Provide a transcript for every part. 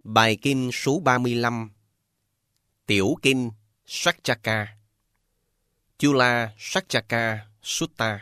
Bài kinh số 35. Tiểu kinh Sakcaka, Chula Sakcaka Sutta.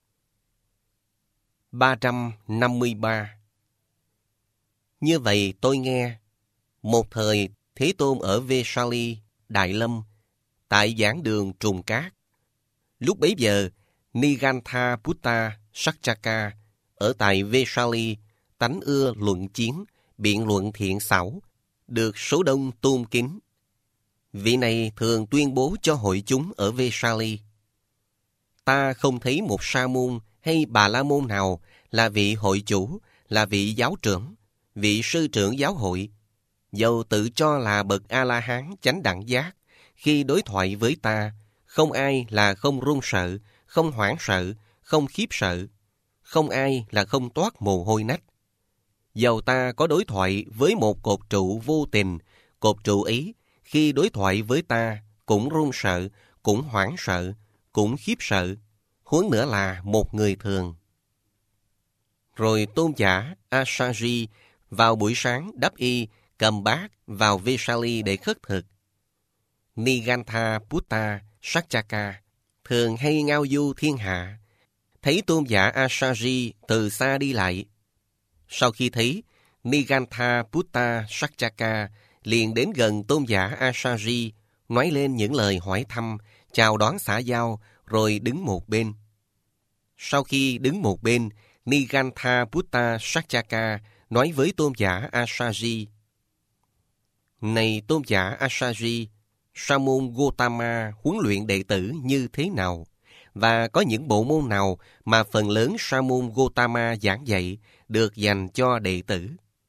353. Như vậy tôi nghe, một thời Thế Tôn ở Vesali, Đại Lâm, tại giảng đường Trùng Cát. Lúc bấy giờ, Nigantha Putta Sakcaka ở tại Vesali tánh ưa luận chiến, biện luận thiện xảo, được số đông tôn kính. Vị này thường tuyên bố cho hội chúng ở Vesali: ta không thấy một sa môn hay bà la môn nào là vị hội chủ, là vị giáo trưởng, vị sư trưởng giáo hội, dầu tự cho là bậc A-la-hán chánh đẳng giác, khi đối thoại với ta, không ai là không run sợ, không hoảng sợ, không khiếp sợ, không ai là không toát mồ hôi nách. Dầu ta có đối thoại với một cột trụ vô tình, cột trụ ấy, khi đối thoại với ta, cũng run sợ, cũng hoảng sợ, cũng khiếp sợ, huống nữa là một người thường. Rồi tôn giả Asaji vào buổi sáng đắp y, cầm bát vào Vesali để khất thực. Nigantha Putta Sakcaka thường hay ngao du thiên hạ, thấy tôn giả Asaji từ xa đi lại. Sau khi thấy, Nigantha Putta Sakcaka liền đến gần tôn giả Asaji, nói lên những lời hỏi thăm, chào đón xã giao, rồi đứng một bên. Sau khi đứng một bên, Nigantha Putta Sakcaka nói với tôn giả Asaji: này tôn giả Asaji, sa môn Gotama huấn luyện đệ tử như thế nào? Và có những bộ môn nào mà phần lớn sa môn Gotama giảng dạy được dành cho đệ tử?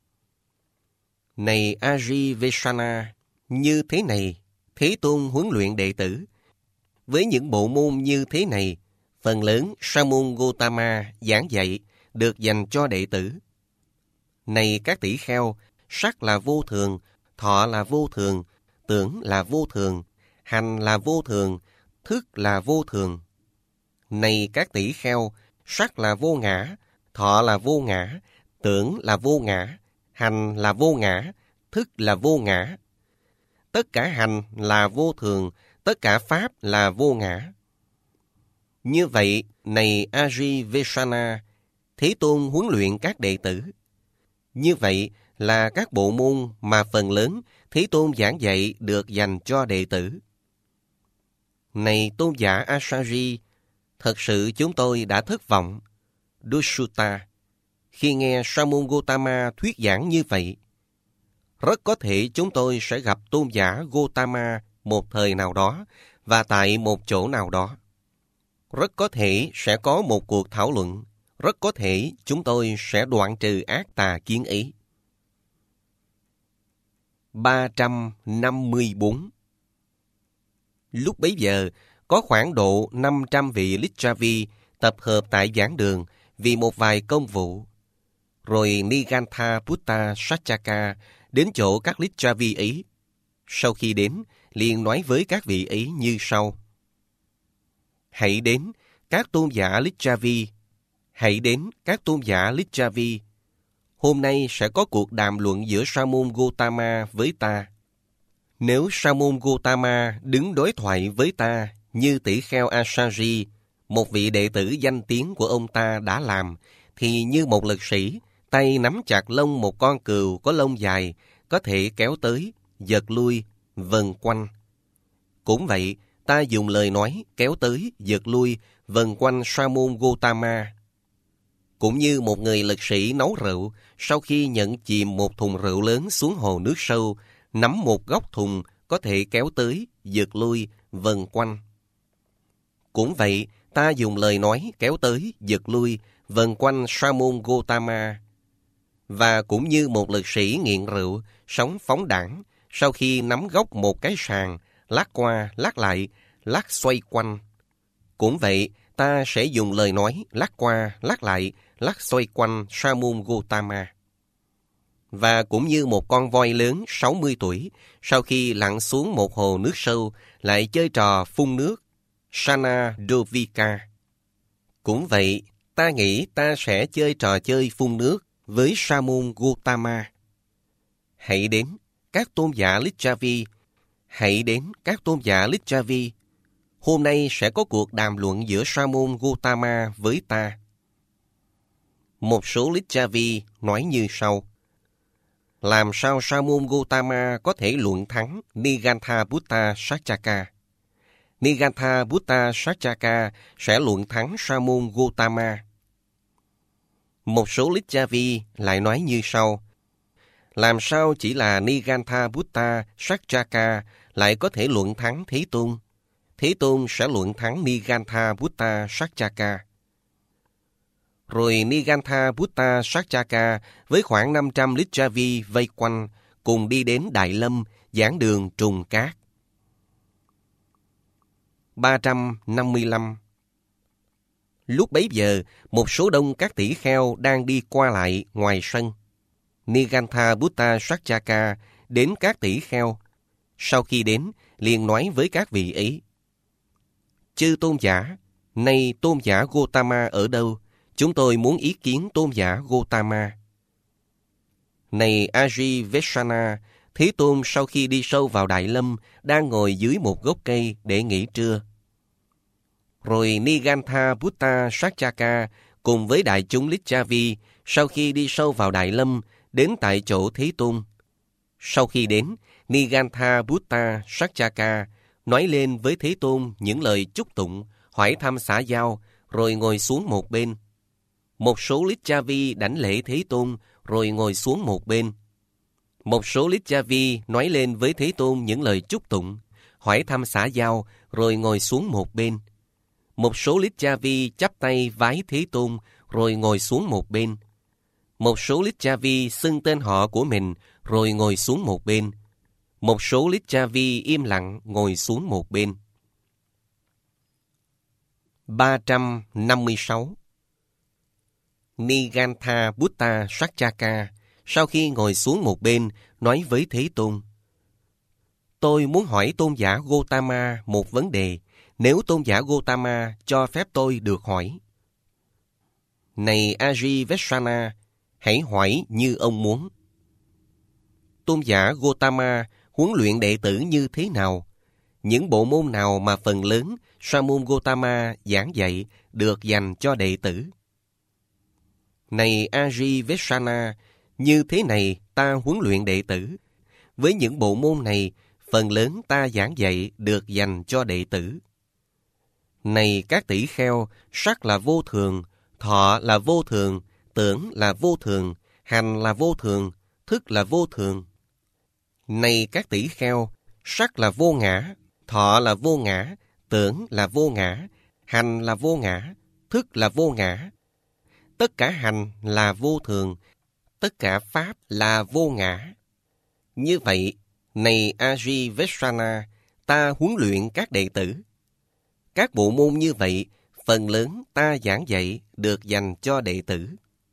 Này Ajivesana, như thế này, Thế Tôn huấn luyện đệ tử. Với những bộ môn như thế này, phần lớn sa môn Gotama giảng dạy được dành cho đệ tử. Này các tỷ kheo, sắc là vô thường, thọ là vô thường, tưởng là vô thường, hành là vô thường, thức là vô thường. Này các tỷ kheo, sắc là vô ngã, thọ là vô ngã, tưởng là vô ngã, hành là vô ngã, thức là vô ngã. Tất cả hành là vô thường, tất cả pháp là vô ngã. Như vậy, này Ajivesana, Thế Tôn huấn luyện các đệ tử. Như vậy là các bộ môn mà phần lớn Thế Tôn giảng dạy được dành cho đệ tử. Này tôn giả Asaji, thật sự chúng tôi đã thất vọng, Dushutta, khi nghe Sa môn Gotama thuyết giảng như vậy. Rất có thể chúng tôi sẽ gặp tôn giả Gotama một thời nào đó và tại một chỗ nào đó. Rất có thể sẽ có một cuộc thảo luận. Rất có thể chúng tôi sẽ đoạn trừ ác tà kiến ý. 354. Lúc bấy giờ, có khoảng độ 500 vị Lichavi tập hợp tại giảng đường vì một vài công vụ. Rồi Nigantha Putta Sakcaka đến chỗ các Lichavi ấy. Sau khi đến, liền nói với các vị ấy như sau: hãy đến, các tôn giả Lichavi. Hãy đến, các tôn giả Lichavi. Hôm nay sẽ có cuộc đàm luận giữa Sa môn Gotama với ta. Nếu Sa môn Gotama đứng đối thoại với ta như tỷ kheo Asaji, một vị đệ tử danh tiếng của ông ta đã làm, thì như một lực sĩ, tay nắm chặt lông một con cừu có lông dài, có thể kéo tới, giật lui, vần quanh. Cũng vậy, ta dùng lời nói kéo tới, giật lui, vần quanh Sa môn Gotama. Cũng như một người lực sĩ nấu rượu, sau khi nhận chìm một thùng rượu lớn xuống hồ nước sâu, nắm một góc thùng có thể kéo tới, giật lui, vần quanh. Cũng vậy, ta dùng lời nói kéo tới, giật lui, vần quanh Sa môn Gotama. Và cũng như một lực sĩ nghiện rượu, sống phóng đãng, sau khi nắm gốc một cái sàng, lắc qua, lắc lại, lắc xoay quanh. Cũng vậy, ta sẽ dùng lời nói lắc qua, lắc lại, lắc xoay quanh Sa môn Gotama. Và cũng như một con voi lớn 60 tuổi, sau khi lặn xuống một hồ nước sâu, lại chơi trò phun nước, Sana Dovika. Cũng vậy, ta nghĩ ta sẽ chơi trò chơi phun nước với Sa môn Gotama. Hãy đến, các tôn giả Licchavi. Hãy đến, các tôn giả Licchavi. Hôm nay sẽ có cuộc đàm luận giữa Sa môn Gotama với ta. Một số Licchavi nói như sau. Làm sao Sa môn Gotama có thể luận thắng Nigantha Buddha Sachaka? Nigantha Buddha Sachaka sẽ luận thắng Sa môn Gotama. Một số Licchavi lại nói như sau. Làm sao chỉ là Nigantha Buddha Sachaka lại có thể luận thắng Thế Tôn? Thế Tôn sẽ luận thắng Nigantha Buddha Sachaka. Rồi Nigantha Buddha Sachaka với khoảng 500 Licchavi vây quanh, cùng đi đến Đại Lâm, giảng đường Trùng Cát. 355. Lúc bấy giờ, một số đông các tỷ kheo đang đi qua lại ngoài sân. Nigantha Buddha Sachaka đến các tỷ kheo. Sau khi đến, liền nói với các vị ấy. Chư tôn giả, nay tôn giả Gotama ở đâu? Chúng tôi muốn ý kiến tôn giả Gotama. Này Ajivesana, Thế Tôn sau khi đi sâu vào Đại Lâm, đang ngồi dưới một gốc cây để nghỉ trưa. Rồi Nigantha Buddha Sachaka cùng với đại chúng Licchavi sau khi đi sâu vào Đại Lâm, đến tại chỗ Thế Tôn. Sau khi đến, Nigantha Buddha Sachaka nói lên với Thế Tôn những lời chúc tụng, hỏi thăm xã giao, rồi ngồi xuống một bên. Một số Licchavi đảnh lễ Thế Tôn, rồi ngồi xuống một bên. Một số Licchavi nói lên với Thế Tôn những lời chúc tụng, hỏi thăm xã giao, rồi ngồi xuống một bên. Một số Licchavi chắp tay vái Thế Tôn, rồi ngồi xuống một bên. Một số Licchavi xưng tên họ của mình, rồi ngồi xuống một bên. Một số Licchavi im lặng ngồi xuống một bên. 356. Nigantha Buddha Sachaka sau khi ngồi xuống một bên nói với Thế Tôn. Tôi muốn hỏi tôn giả Gotama một vấn đề, nếu tôn giả Gotama cho phép tôi được hỏi. Này Ajivesana, hãy hỏi như ông muốn. Tôn giả Gotama huấn luyện đệ tử như thế nào? Những bộ môn nào mà phần lớn Sa môn Gotama giảng dạy được dành cho đệ tử? Này Ajivesana, như thế này ta huấn luyện đệ tử. Với những bộ môn này, phần lớn ta giảng dạy được dành cho đệ tử. Này các tỷ kheo, sắc là vô thường, thọ là vô thường, tưởng là vô thường, hành là vô thường, thức là vô thường. Này các tỷ kheo, sắc là vô ngã, thọ là vô ngã, tưởng là vô ngã, hành là vô ngã, thức là vô ngã. Tất cả hành là vô thường, tất cả pháp là vô ngã. Như vậy, này Ajivesana, ta huấn luyện các đệ tử. Các bộ môn như vậy, phần lớn ta giảng dạy được dành cho đệ tử.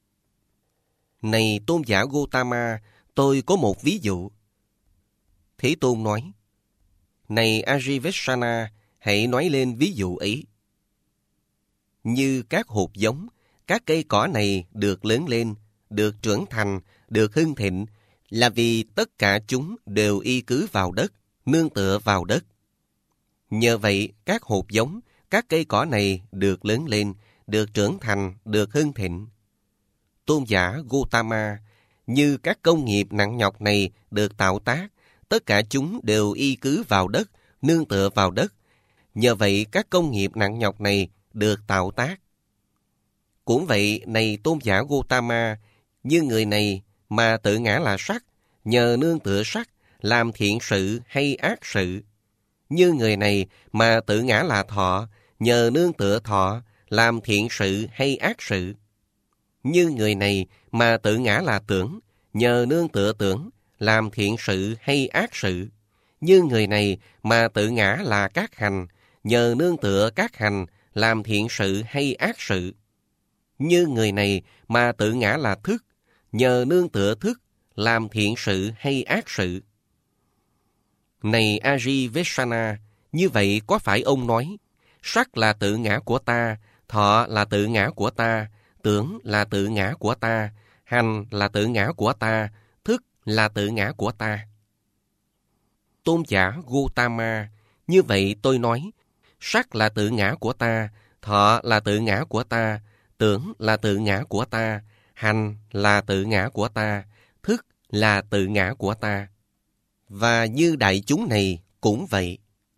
Này tôn giả Gotama, tôi có một ví dụ. Thế Tôn nói, này Ajivesana, hãy nói lên ví dụ ấy. Như các hột giống, các cây cỏ này được lớn lên, được trưởng thành, được hưng thịnh, là vì tất cả chúng đều y cứ vào đất, nương tựa vào đất. Nhờ vậy, các hột giống, các cây cỏ này được lớn lên, được trưởng thành, được hưng thịnh. Tôn giả Gotama, như các công nghiệp nặng nhọc này được tạo tác, tất cả chúng đều y cứ vào đất, nương tựa vào đất. Nhờ vậy, các công nghiệp nặng nhọc này được tạo tác. Cũng vậy, này tôn giả Gotama, như người này mà tự ngã là sắc, nhờ nương tựa sắc, làm thiện sự hay ác sự. Như người này mà tự ngã là thọ, nhờ nương tựa thọ, làm thiện sự hay ác sự. Như người này mà tự ngã là tưởng, nhờ nương tựa tưởng, làm thiện sự hay ác sự. Như người này mà tự ngã là các hành, nhờ nương tựa các hành, làm thiện sự hay ác sự. Như người này mà tự ngã là thức, nhờ nương tựa thức, làm thiện sự hay ác sự. Này Ajivesana, như vậy có phải ông nói, sắc là tự ngã của ta, thọ là tự ngã của ta, tưởng là tự ngã của ta, hành là tự ngã của ta, thức là tự ngã của ta. Tôn giả Gautama, như vậy tôi nói, sắc là tự ngã của ta, thọ là tự ngã của ta, tưởng là tự ngã của ta, hành là tự ngã của ta, thức là tự ngã của ta. Và như đại chúng này cũng vậy.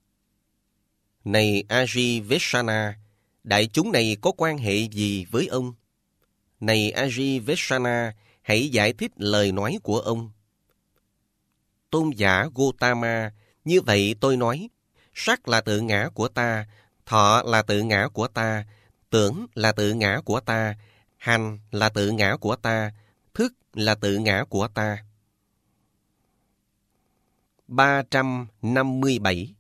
Này Ajivesana, đại chúng này có quan hệ gì với ông? Này Ajivesana, hãy giải thích lời nói của ông. Tôn giả Gautama, như vậy tôi nói, sắc là tự ngã của ta, thọ là tự ngã của ta, tưởng là tự ngã của ta, hành là tự ngã của ta, thức là tự ngã của ta. 357.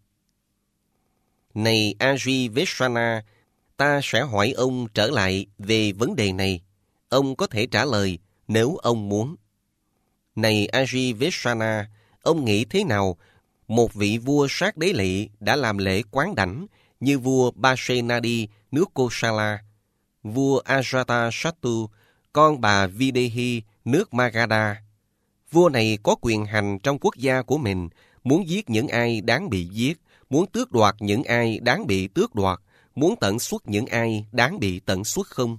Này Ajivesana, ta sẽ hỏi ông trở lại về vấn đề này. Ông có thể trả lời nếu ông muốn. Này Ajivesana, ông nghĩ thế nào một vị vua sát đế lỵ đã làm lễ quán đảnh như vua Pasenadi nước Kosala, vua Ajatasattu, con bà Videhi nước Magadha? Vua này có quyền hành trong quốc gia của mình, muốn giết những ai đáng bị giết, muốn tước đoạt những ai đáng bị tước đoạt, muốn tận xuất những ai đáng bị tận xuất không?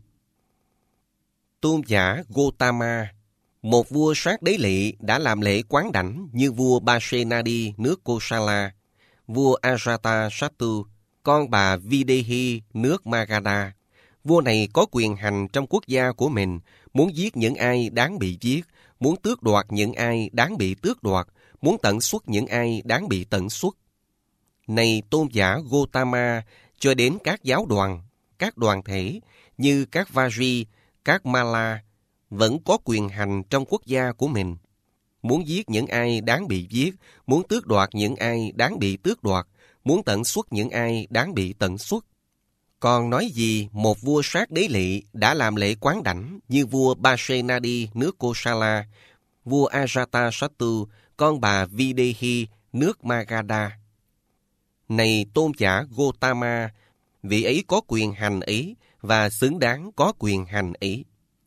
Tôn giả Gautama, một vua sát đế lỵ đã làm lễ quán đảnh như vua Pasenadi nước Kosala, vua Ajatasattu, con bà Videhi nước Magadha. Vua này có quyền hành trong quốc gia của mình, muốn giết những ai đáng bị giết, muốn tước đoạt những ai đáng bị tước đoạt, muốn tận xuất những ai đáng bị tận xuất. Này tôn giả Gautama, cho đến các giáo đoàn, các đoàn thể như các Vaji, các Mala, vẫn có quyền hành trong quốc gia của mình, muốn giết những ai đáng bị giết, muốn tước đoạt những ai đáng bị tước đoạt, muốn tận xuất những ai đáng bị tận xuất. Còn nói gì một vua sát đế lỵ đã làm lễ quán đảnh như vua Pasenadi nước Kosala, vua Ajatasattu, con bà Videhi nước Magadha. Này tôn giả Gautama, vị ấy có quyền hành ấy và xứng đáng có quyền hành ấy.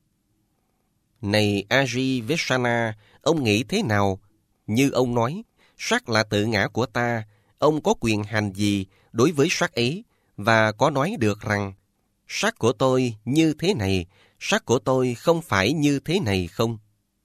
Này Ajivesana, ông nghĩ thế nào? Như ông nói, sắc là tự ngã của ta, ông có quyền hành gì đối với sắc ấy, và có nói được rằng, sắc của tôi như thế này, sắc của tôi không phải như thế này không?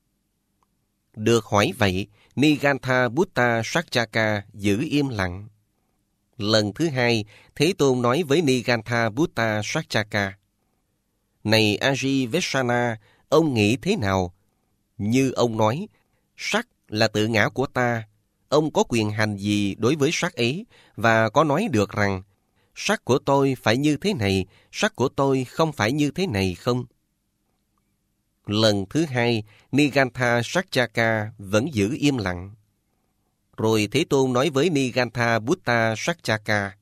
Được hỏi vậy, Nigantha Buddha Sakchaka giữ im lặng. Lần thứ hai, Thế Tôn nói với Nigantha Buddha Sakchaka, này Ajivesana, ông nghĩ thế nào? Như ông nói, sắc là tự ngã của ta, ông có quyền hành gì đối với sắc ấy, và có nói được rằng, sắc của tôi phải như thế này, sắc của tôi không phải như thế này không? Lần thứ hai, Nigantha Sakchaka vẫn giữ im lặng. Rồi Thế Tôn nói với Nigantha Buddha Sakchaka,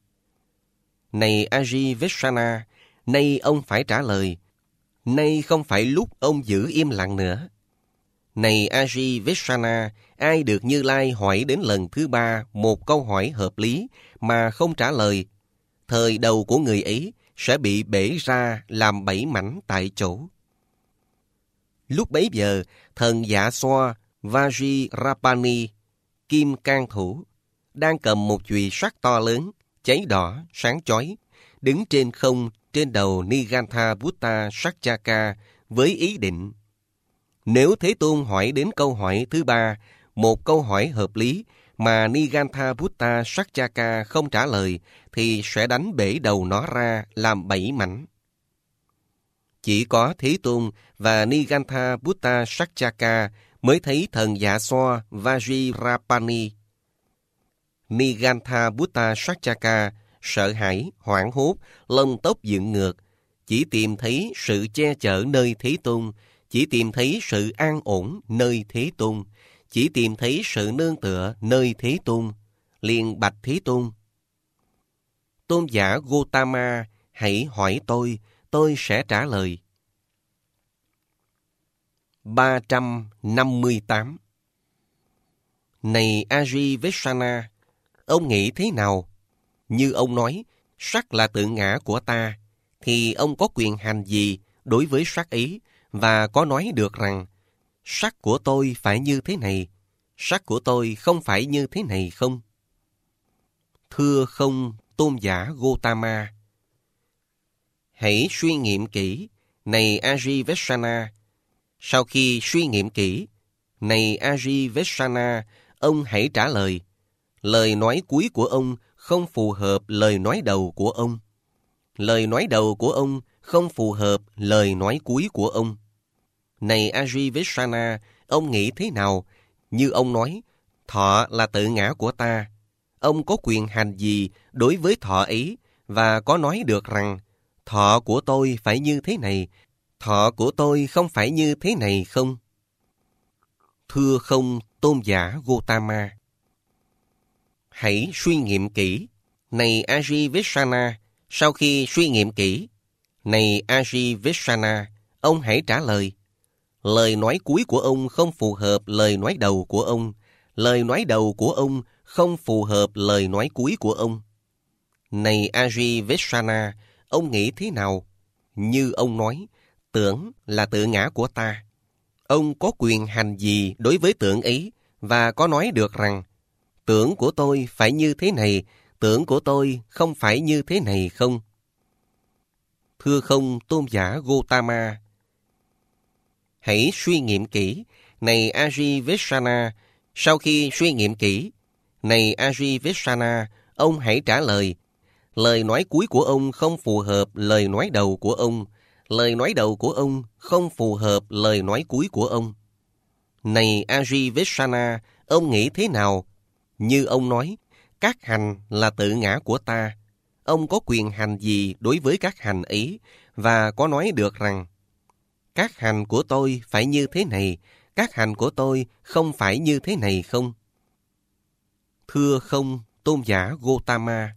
này Ajivesana, nay ông phải trả lời. Nay không phải lúc ông giữ im lặng nữa. Này Ajivesana, ai được Như Lai hỏi đến lần thứ ba một câu hỏi hợp lý mà không trả lời, thời đầu của người ấy sẽ bị bể ra làm 7 mảnh tại chỗ. Lúc bấy giờ, thần Dạ Xoa Vajirapani, kim can thủ, đang cầm một chùy sắt to lớn, cháy đỏ, sáng chói, đứng trên không trên đầu Nigantha Buddha Sakchaka với ý định, nếu Thế Tôn hỏi đến câu hỏi thứ ba, một câu hỏi hợp lý mà Nigantha Buddha Sakchaka không trả lời, thì sẽ đánh bể đầu nó ra làm 7 mảnh. Chỉ có Thế Tôn và Nigantha Buddha Sakchaka mới thấy thần Dạ Xoa Vajirapani. Nigantha Buddha Sakchaka sợ hãi, hoảng hốt, lông tóc dựng ngược, chỉ tìm thấy sự che chở nơi Thế Tôn, chỉ tìm thấy sự an ổn nơi Thế Tôn, chỉ tìm thấy sự nương tựa nơi Thế Tôn, liền bạch Thế Tôn. Tôn giả Gautama, hãy hỏi tôi sẽ trả lời. 358. Này Ajivesana, ông nghĩ thế nào? Như ông nói, sắc là tự ngã của ta, thì ông có quyền hành gì đối với sắc ấy, và có nói được rằng, sắc của tôi phải như thế này, sắc của tôi không phải như thế này không? Thưa không, tôn giả Gotama. Hãy suy nghiệm kỹ, này Ajivesana. Sau khi suy nghiệm kỹ, này Ajivesana, ông hãy trả lời. Lời nói cuối của ông không phù hợp lời nói đầu của ông. Lời nói đầu của ông không phù hợp lời nói cuối của ông. Này Ajivesana, ông nghĩ thế nào? Như ông nói, thọ là tự ngã của ta. Ông có quyền hành gì đối với thọ ấy và có nói được rằng thọ của tôi phải như thế này, thọ của tôi không phải như thế này không? Thưa không, tôn giả Gotama. Hãy suy nghiệm kỹ, này Ajivesana. Sau khi suy nghiệm kỹ, này Ajivesana, ông hãy trả lời. Lời nói cuối của ông không phù hợp lời nói đầu của ông. Lời nói đầu của ông không phù hợp lời nói cuối của ông. Này Ajivesana, ông nghĩ thế nào? Như ông nói, tưởng là tự ngã của ta. Ông có quyền hành gì đối với tưởng ấy và có nói được rằng tưởng của tôi phải như thế này, tưởng của tôi không phải như thế này không? Thưa không, tôn giả Gotama. Hãy suy nghiệm kỹ, này Ajivesana. Sau khi suy nghiệm kỹ, này Ajivesana, ông hãy trả lời. Lời nói cuối của ông không phù hợp lời nói đầu của ông. Lời nói đầu của ông không phù hợp lời nói cuối của ông. Này Ajivesana, ông nghĩ thế nào? Như ông nói, các hành là tự ngã của ta. Ông có quyền hành gì đối với các hành ấy và có nói được rằng các hành của tôi phải như thế này, các hành của tôi không phải như thế này không? Thưa không, tôn giả Gotama.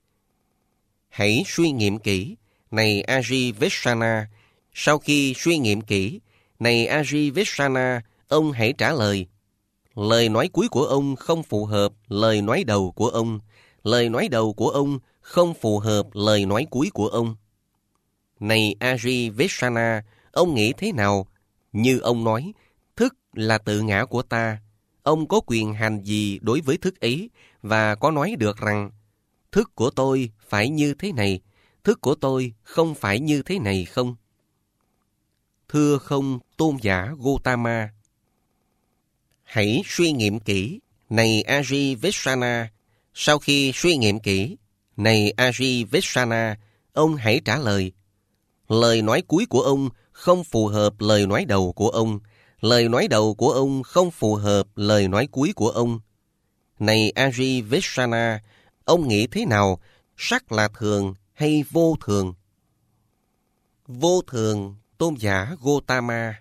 Hãy suy nghiệm kỹ, này Ajivesana. Sau khi suy nghiệm kỹ, này Ajivesana, ông hãy trả lời. Lời nói cuối của ông không phù hợp lời nói đầu của ông. Lời nói đầu của ông không phù hợp lời nói cuối của ông. Này Ajivesana, ông nghĩ thế nào? Như ông nói, thức là tự ngã của ta. Ông có quyền hành gì đối với thức ấy và có nói được rằng thức của tôi phải như thế này, thức của tôi không phải như thế này không? Thưa không, tôn giả Gotama. Hãy suy nghiệm kỹ, này Ajivesana. Sau khi suy nghiệm kỹ, này Ajivesana, ông hãy trả lời. Lời nói cuối của ông không phù hợp lời nói đầu của ông. Lời nói đầu của ông không phù hợp lời nói cuối của ông. Này Ajivesana, ông nghĩ thế nào? Sắc là thường hay vô thường? Vô thường, tôn giả Gotama.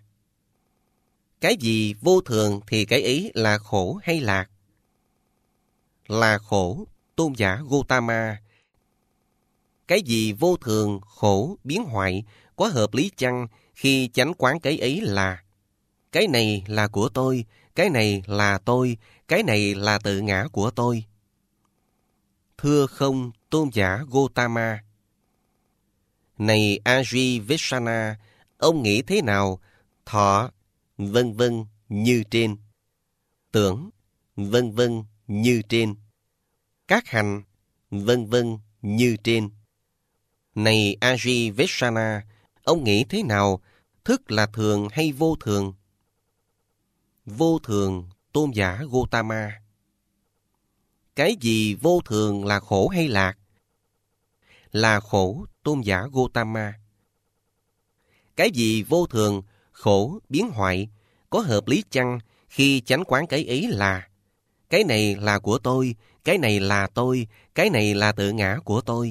Cái gì vô thường thì cái ấy là khổ hay lạc? Là khổ, tôn giả Gotama. Cái gì vô thường, khổ, biến hoại, có hợp lý chăng khi chánh quán cái ấy là cái này là của tôi, cái này là tôi, cái này là tự ngã của tôi? Thưa không, tôn giả Gotama. Này Ajivesana, ông nghĩ thế nào? Thọ, vân vân như trên. Tưởng, vân vân như trên. Các hành, vân vân như trên. Này Ajivesana, ông nghĩ thế nào? Thức là thường hay vô thường? Vô thường, tôn giả Gotama. Cái gì vô thường là khổ hay lạc? Là khổ, tôn giả Gotama. Cái gì vô thường, khổ, biến hoại, có hợp lý chăng khi chánh quán cái ấy là cái này là của tôi, cái này là tôi, cái này là tự ngã của tôi?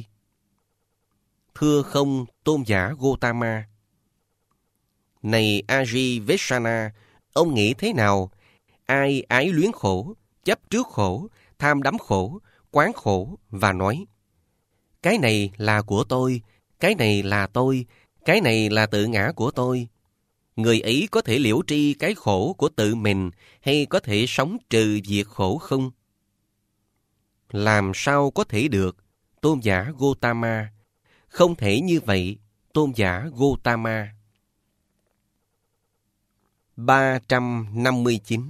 Thưa không, tôn giả Gotama. Này Ajivesana, ông nghĩ thế nào? Ai ái luyến khổ, chấp trước khổ, tham đắm khổ, quán khổ và nói cái này là của tôi, cái này là tôi, cái này là tự ngã của tôi. Người ấy có thể liễu tri cái khổ của tự mình hay có thể sống trừ diệt khổ không? Làm sao có thể được, tôn giả Gotama? Không thể như vậy, tôn giả Gotama. 359.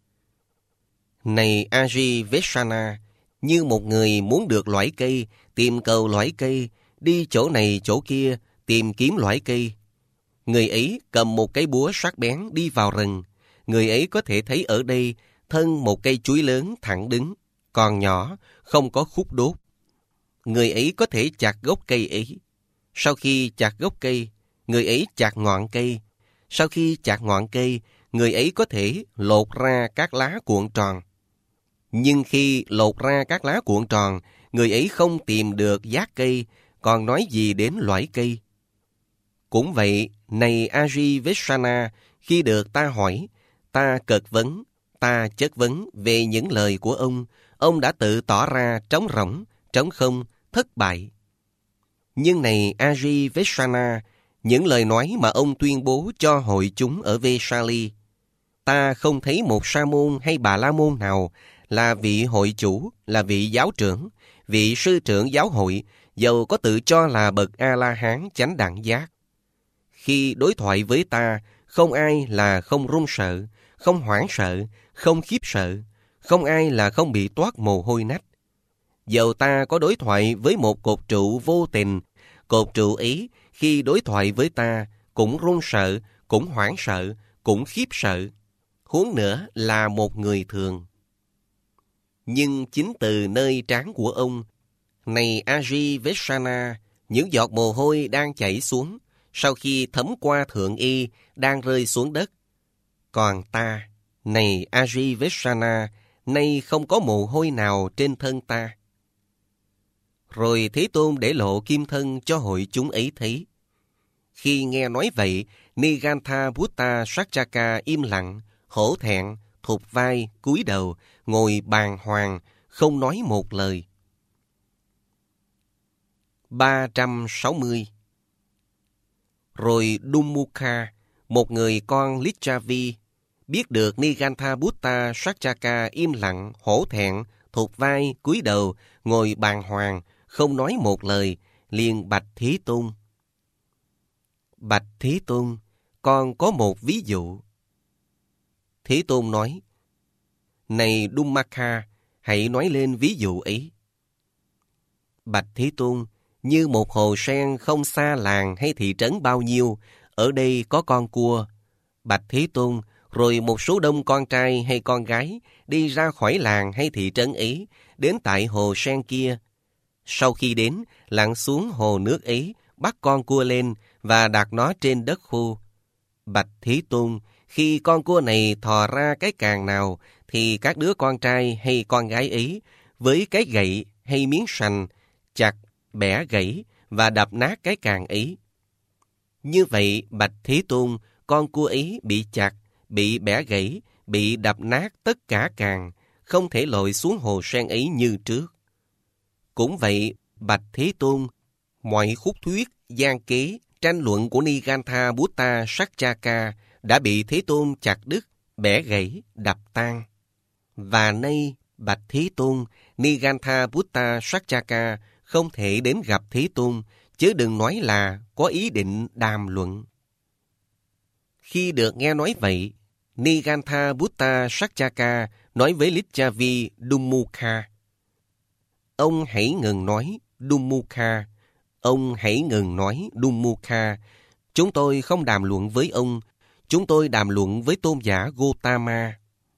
Này Ajivesana, như một người muốn được loại cây, tìm cầu loại cây, đi chỗ này chỗ kia, tìm kiếm loại cây. Người ấy cầm một cái búa sắc bén đi vào rừng. Người ấy có thể thấy ở đây thân một cây chuối lớn thẳng đứng, còn nhỏ, không có khúc đốt. Người ấy có thể chặt gốc cây ấy. Sau khi chặt gốc cây, người ấy chặt ngọn cây. Sau khi chặt ngọn cây, người ấy có thể lột ra các lá cuộn tròn. Nhưng khi lột ra các lá cuộn tròn, người ấy không tìm được giác cây, còn nói gì đến loại cây. Cũng vậy, này Ajivesana, khi được ta hỏi, ta cật vấn, ta chất vấn về những lời của ông đã tự tỏ ra trống rỗng, trống không, thất bại. Nhưng này Ajivesana, những lời nói mà ông tuyên bố cho hội chúng ở Vesali, ta không thấy một sa môn hay bà la môn nào là vị hội chủ, là vị giáo trưởng, vị sư trưởng giáo hội, dầu có tự cho là bậc A-la-hán chánh đẳng giác. Khi đối thoại với ta, không ai là không run sợ, không hoảng sợ, không khiếp sợ, không ai là không bị toát mồ hôi nách. Dầu ta có đối thoại với một cột trụ vô tình, cột trụ ấy khi đối thoại với ta cũng run sợ, cũng hoảng sợ, cũng khiếp sợ. Huống nữa là một người thường. Nhưng chính từ nơi trán của ông, này Ajivesana, những giọt mồ hôi đang chảy xuống, sau khi thấm qua thượng y, đang rơi xuống đất. Còn ta, này Ajivesana, nay không có mồ hôi nào trên thân ta. Rồi Thế Tôn để lộ kim thân cho hội chúng ấy thấy. Khi nghe nói vậy, Nigantha Butta Sakchaka im lặng, hổ thẹn, thụt vai, cúi đầu, ngồi bàng hoàng, không nói một lời. 360. Rồi Dummukha, một người con Lichavi, biết được Nigantha Butta Sakchaka im lặng, hổ thẹn, thụt vai, cúi đầu, ngồi bàng hoàng, không nói một lời, liền bạch Thế Tôn. Bạch Thế Tôn, con có một ví dụ. Thế Tôn nói, này Dummukha, hãy nói lên ví dụ ấy. Bạch Thế Tôn, như một hồ sen không xa làng hay thị trấn bao nhiêu, ở đây có con cua. Bạch Thế Tôn, rồi một số đông con trai hay con gái đi ra khỏi làng hay thị trấn ấy, đến tại hồ sen kia. Sau khi đến, lặn xuống hồ nước ấy, bắt con cua lên và đặt nó trên đất khô. Bạch Thế Tôn, khi con cua này thò ra cái càng nào, thì các đứa con trai hay con gái ấy, với cái gậy hay miếng sành, chặt, bẻ gãy và đập nát cái càng ấy. Như vậy, bạch Thế Tôn, con cua ấy bị chặt, bị bẻ gãy, bị đập nát tất cả càng, không thể lội xuống hồ sen ấy như trước. Cũng vậy, bạch Thế Tôn, mọi khúc thuyết, gian kế, tranh luận của Nigantha Butta Sakchaka đã bị Thế Tôn chặt đứt, bẻ gãy, đập tan. Và nay, bạch Thế Tôn, Nigantha Butta Sakchaka không thể đến gặp Thế Tôn, chứ đừng nói là có ý định đàm luận. Khi được nghe nói vậy, Nigantha Butta Sakchaka nói với Lichavi Dummukha, ông hãy ngừng nói, Dummukha. Ông hãy ngừng nói, Dummukha. Chúng tôi không đàm luận với ông, chúng tôi đàm luận với tôn giả Gotama.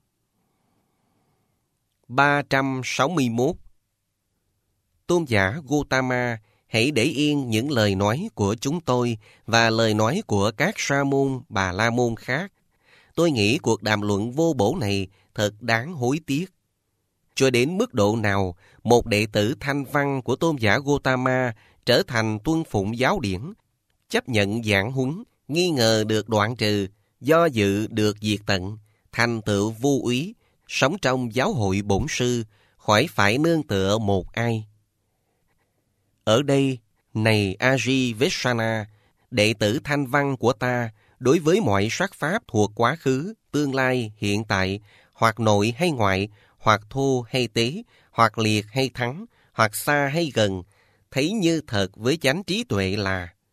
361. Tôn giả Gotama, hãy để yên những lời nói của chúng tôi và lời nói của các sa môn, bà la môn khác. Tôi nghĩ cuộc đàm luận vô bổ này thật đáng hối tiếc. Cho đến mức độ nào, một đệ tử thanh văn của tôn giả Gotama trở thành tuân phụng giáo điển, chấp nhận giảng huấn, nghi ngờ được đoạn trừ, do dự được diệt tận, thành tựu vô úy, sống trong giáo hội bổn sư, khỏi phải nương tựa một ai. Ở đây, này Ajivesana, đệ tử thanh văn của ta, đối với mọi sắc pháp thuộc quá khứ, tương lai, hiện tại, hoặc nội hay ngoại, hoặc thô hay tế, hoặc liệt hay thắng, hoặc xa hay gần, thấy như thật với chánh trí tuệ là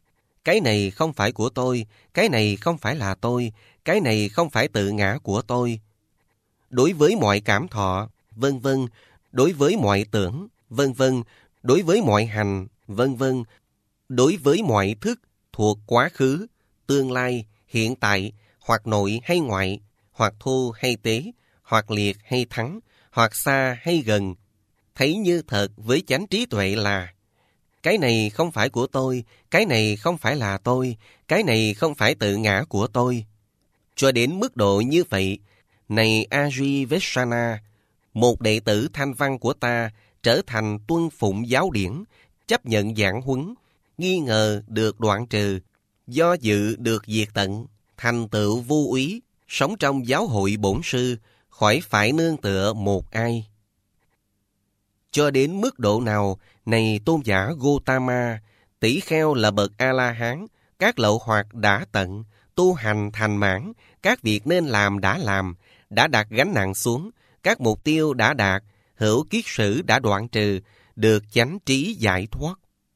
Cái này không phải của tôi, cái này không phải là tôi, cái này không phải tự ngã của tôi. Đối với mọi cảm thọ, vân vân, đối với mọi tưởng, vân vân, đối với mọi hành, vân vân, đối với mọi thức thuộc quá khứ, tương lai, hiện tại, hoặc nội hay ngoại, hoặc thô hay tế, hoặc liệt hay thắng, hoặc xa hay gần, thấy như thật với chánh trí tuệ là cái này không phải của tôi, cái này không phải là tôi, cái này không phải tự ngã của tôi. Cho đến mức độ như vậy, này Aji Veshana, một đệ tử thanh văn của ta trở thành tuân phụng giáo điển, chấp nhận giảng huấn, nghi ngờ được đoạn trừ, do dự được diệt tận, thành tựu vô úy, sống trong giáo hội bổn sư, khỏi phải nương tựa một ai. Cho đến mức độ nào, này tôn giả Gotama, tỷ kheo là bậc A-la-hán, các lậu hoặc đã tận, tu hành thành mãn, các việc nên làm đã đặt gánh nặng xuống, các mục tiêu đã đạt, hữu kiết sử đã đoạn trừ, được chánh trí giải thoát.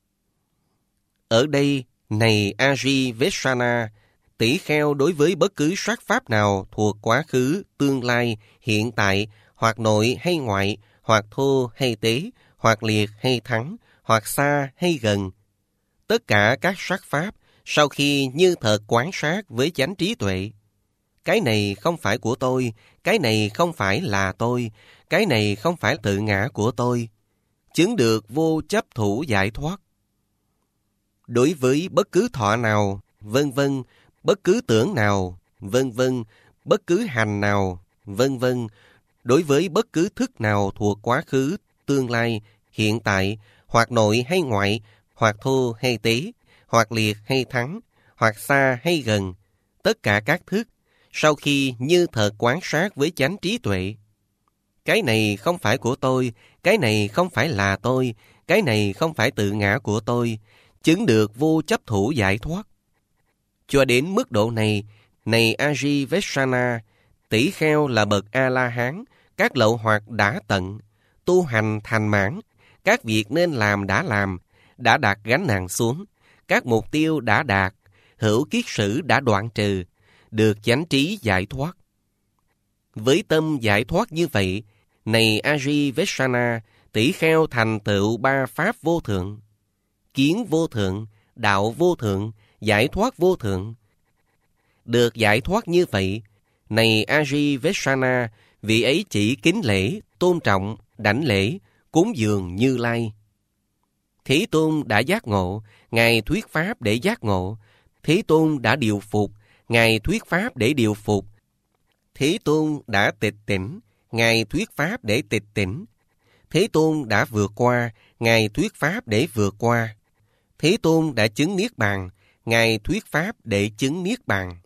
Ở đây, này Aji Veshana, tỷ kheo đối với bất cứ sát pháp nào thuộc quá khứ, tương lai, hiện tại, hoặc nội hay ngoại, hoặc thô hay tế, hoặc liệt hay thắng, hoặc xa hay gần. Tất cả các sát pháp, sau khi như thật quán sát với chánh trí tuệ, cái này không phải của tôi, cái này không phải là tôi, cái này không phải tự ngã của tôi, chứng được vô chấp thủ giải thoát. Đối với bất cứ thọ nào, vân vân, bất cứ tưởng nào, vân vân, bất cứ hành nào, vân vân, đối với bất cứ thức nào thuộc quá khứ, tương lai, hiện tại, hoặc nội hay ngoại, hoặc thô hay tế, hoặc liệt hay thắng, hoặc xa hay gần, tất cả các thức, sau khi như thật quán sát với chánh trí tuệ, cái này không phải của tôi, cái này không phải là tôi, cái này không phải tự ngã của tôi, chứng được vô chấp thủ giải thoát. Cho đến mức độ này, này Aji Veshana, tỷ kheo là bậc A-la-hán, các lậu hoặc đã tận, tu hành thành mãn, các việc nên làm đã đặt gánh nặng xuống, các mục tiêu đã đạt, hữu kiết sử đã đoạn trừ, được chánh trí giải thoát. Với tâm giải thoát như vậy, này Aji Veshana, tỷ kheo thành tựu ba pháp vô thượng: kiến vô thượng, đạo vô thượng, giải thoát vô thượng. Được giải thoát như vậy, này Aji Veshana, vị ấy chỉ kính lễ, tôn trọng, đảnh lễ, cúng dường Như Lai. Thế Tôn đã giác ngộ, Ngài thuyết pháp để giác ngộ. Thế Tôn đã điều phục, Ngài thuyết pháp để điều phục. Thế Tôn đã tịch tỉnh, Ngài thuyết pháp để tịch tỉnh. Thế Tôn đã vượt qua, Ngài thuyết pháp để vượt qua. Thế Tôn đã chứng Niết Bàn, Ngài thuyết pháp để chứng Niết Bàn.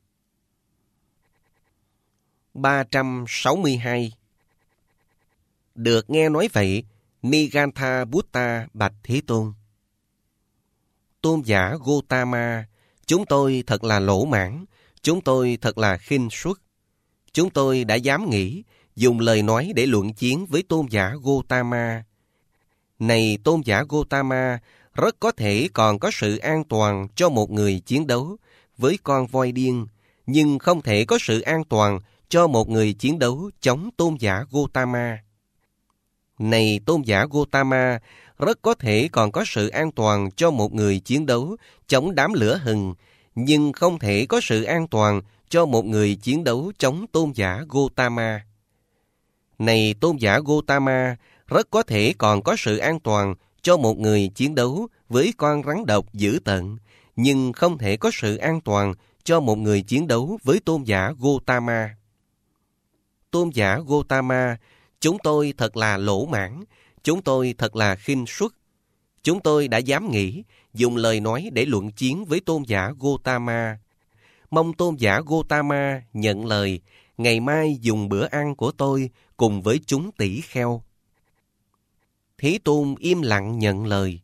362. Được nghe nói vậy, Nigantha Buddha bạch Thế Tôn: Tôn giả Gotama, chúng tôi thật là lỗ mãn, chúng tôi thật là khinh suất. Chúng tôi đã dám nghĩ, dùng lời nói để luận chiến với tôn giả Gotama. Này tôn giả Gotama, rất có thể còn có sự an toàn cho một người chiến đấu với con voi điên, nhưng không thể có sự an toàn cho một người chiến đấu chống tôn giả Gotama. Này tôn giả Gotama, rất có thể còn có sự an toàn cho một người chiến đấu chống đám lửa hừng, nhưng không thể có sự an toàn cho một người chiến đấu chống tôn giả Gotama. Này tôn giả Gotama, rất có thể còn có sự an toàn cho một người chiến đấu với con rắn độc dữ tợn, nhưng không thể có sự an toàn cho một người chiến đấu với tôn giả Gotama. Tôn giả Gotama, chúng tôi thật là lỗ mãn, chúng tôi thật là khinh suất. Chúng tôi đã dám nghĩ, dùng lời nói để luận chiến với tôn giả Gotama. Mong tôn giả Gotama nhận lời, ngày mai dùng bữa ăn của tôi cùng với chúng tỷ kheo. Thế Tôn im lặng nhận lời.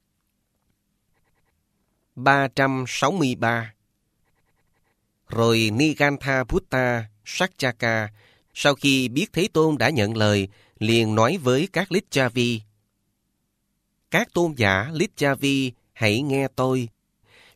363. Rồi Nigantha Buddha Sakchaka, sau khi biết Thế Tôn đã nhận lời, liền nói với các Licchavi: Các tôn giả Licchavi, hãy nghe tôi.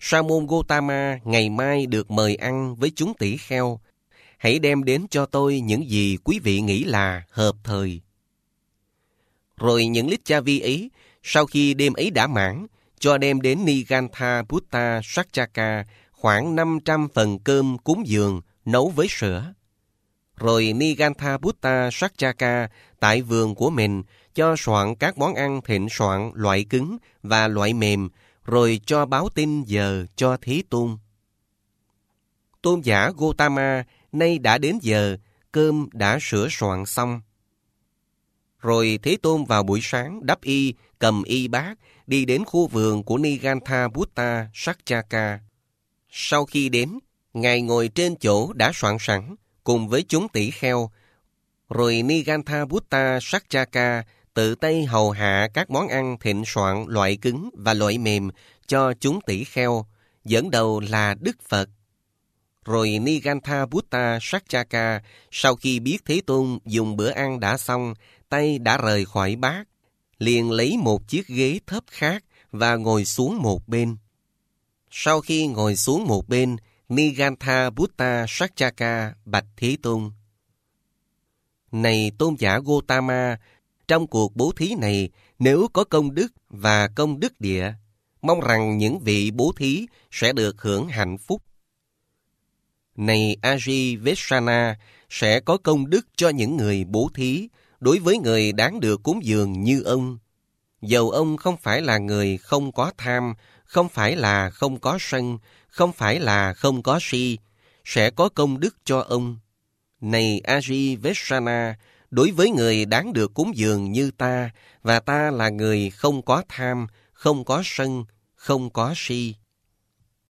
Sa môn Gotama ngày mai được mời ăn với chúng tỷ kheo. Hãy đem đến cho tôi những gì quý vị nghĩ là hợp thời. Rồi những Lichavi ấy, sau khi đêm ấy đã mãn, cho đem đến Nigantha Buddha Sakchaka khoảng 500 phần cơm cúng dường nấu với sữa. Rồi Nigantha Buddha Sakchaka tại vườn của mình cho soạn các món ăn thịnh soạn loại cứng và loại mềm, rồi cho báo tin giờ cho Thế Tôn. Tôn giả Gotama, nay đã đến giờ, cơm đã sửa soạn xong. Rồi Thế Tôn vào buổi sáng đắp y, cầm y bát, đi đến khu vườn của Nigantha Buddha Sakchaka. Sau khi đến, Ngài ngồi trên chỗ đã soạn sẵn, cùng với chúng tỷ kheo. Rồi Nigantha Buddha Sakchaka tự tay hầu hạ các món ăn thịnh soạn loại cứng và loại mềm cho chúng tỷ kheo, dẫn đầu là Đức Phật. Rồi Nigantha Buddha Sakchaka sau khi biết Thế Tôn dùng bữa ăn đã xong, tay đã rời khỏi bát, liền lấy một chiếc ghế thấp khác và ngồi xuống một bên. Sau khi ngồi xuống một bên, Nigantha Buddha Sakchaka bạch Thế Tôn: Này tôn giả Gotama, trong cuộc bố thí này, nếu có công đức và công đức địa, mong rằng những vị bố thí sẽ được hưởng hạnh phúc. Này Ajivesana, sẽ có công đức cho những người bố thí, đối với người đáng được cúng dường như ông. Dầu ông không phải là người không có tham, không phải là không có sân, không phải là không có si, sẽ có công đức cho ông. Này Ajivesana, đối với người đáng được cúng dường như ta, và ta là người không có tham, không có sân, không có si.